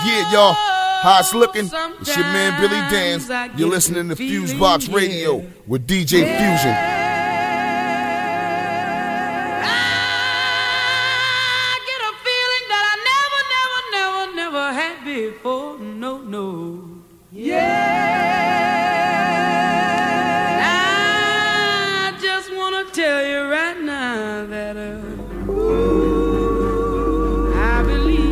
Yeah, y'all. How it's looking? It's your man Billy Danz. You're listening to Fusebox Radio with DJ Fusion. I get a feeling that I never had before. No. I just wanna tell you right now that I believe.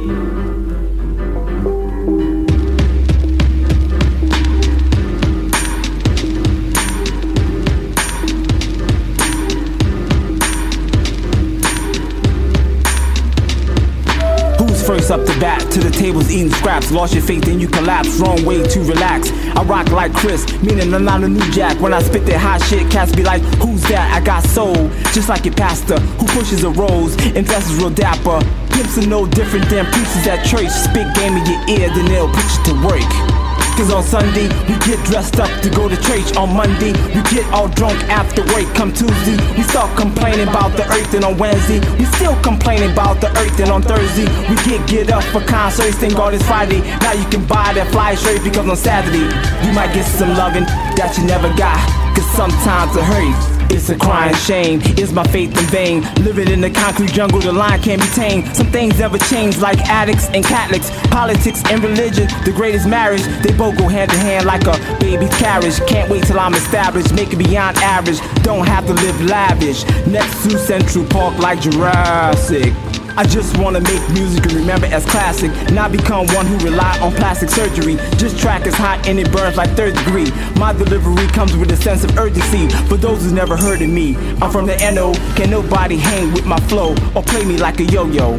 First up the bat, to the tables eating scraps. Lost your faith, then you collapse. Wrong way to relax. I rock like Chris, meaning I'm not a new jack. When I spit that hot shit, cats be like, who's that? I got soul, just like your pastor, who pushes a rose. Investors real dapper. Pimps are no different than preachers at church. Spit game in your ear, then they'll put you to work. Cause on Sunday, we get dressed up to go to church. On Monday, we get all drunk after work. Come Tuesday, we start complaining about the earth. And on Wednesday, we still complaining about the earth. And on Thursday, we get up for concerts. Thank God it's Friday. Now you can buy that fly shirt, because on Saturday, you might get some loving that you never got. Cause sometimes it hurts. It's a crying shame, is my faith in vain? Living in the concrete jungle, the line can't be tamed. Some things never change, like addicts and Catholics. Politics and religion, the greatest marriage. They both go hand in hand like a baby's carriage. Can't wait till I'm established, make it beyond average. Don't have to live lavish, next to Central Park like Jurassic. I just wanna make music and remember as classic, not become one who rely on plastic surgery. Just track is hot and it burns like third degree. My delivery comes with a sense of urgency. For those who's never heard of me, I'm from the NO. Can nobody hang with my flow or play me like a yo-yo?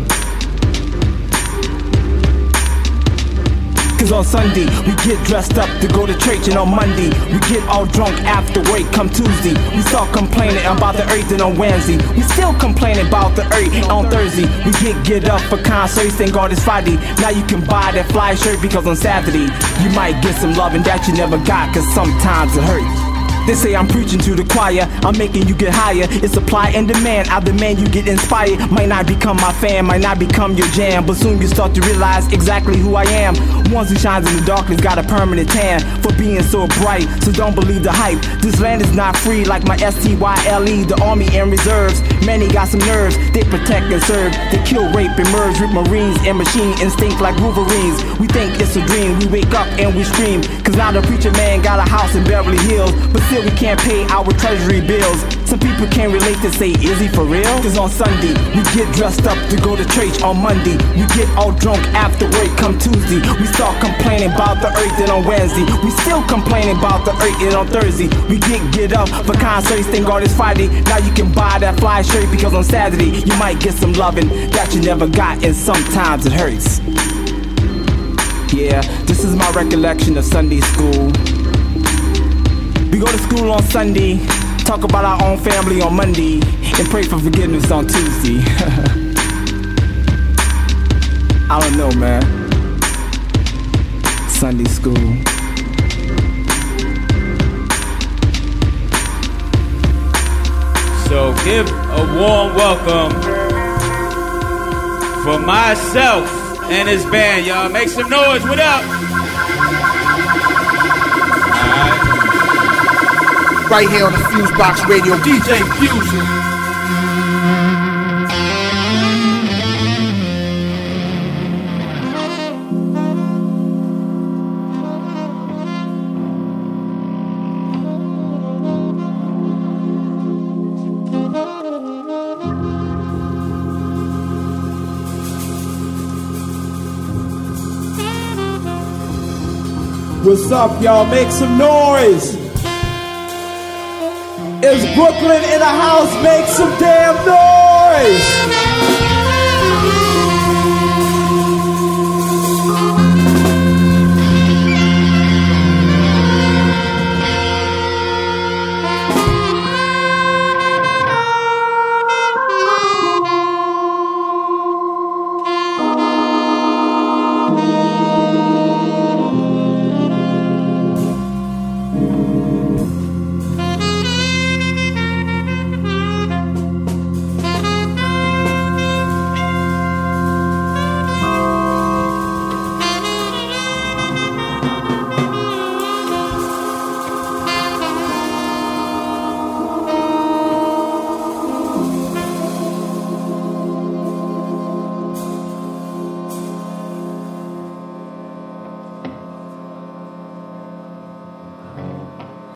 Cause on Sunday, we get dressed up to go to church. And on Monday, we get all drunk after work. Come Tuesday, we start complaining about the earth. And on Wednesday, we still complaining about the earth. And on Thursday, we get up for concerts. Thank God it's Friday. Now you can buy that fly shirt, because on Saturday, you might get some loving that you never got. Cause sometimes it hurts. They say I'm preaching to the choir, I'm making you get higher. It's supply and demand, I demand you get inspired. Might not become my fan, might not become your jam, but soon you start to realize exactly who I am. Ones who shines in the darkness got a permanent tan for being so bright, so don't believe the hype. This land is not free like my STYLE, the army and reserves. Many got some nerves, they protect and serve. They kill, rape, and merge with marines and machine instinct like Wolverines. We think it's a dream, we wake up and we scream. Cause now the preacher man got a house in Beverly Hills, but still we can't pay our treasury bills. Some people can't relate to say, is he for real? Cause on Sunday, we get dressed up to go to church. On Monday, we get all drunk after work. Come Tuesday, we start complaining about the earth. And on Wednesday, we still complaining about the earth. And on Thursday, we get up for concerts. Thank God it's Friday. Now you can buy that fly shirt, because on Saturday, you might get some loving that you never got. And sometimes it hurts. Yeah, this is my recollection of Sunday school. We go to school on Sunday, talk about our own family on Monday, and pray for forgiveness on Tuesday. I don't know, man. Sunday school. So give a warm welcome for myself and his band, y'all. Make some noise. What up? Right here on the Fusebox Radio, DJ Fusion. What's up, y'all? Make some noise. Is Brooklyn in the house? Make some damn noise!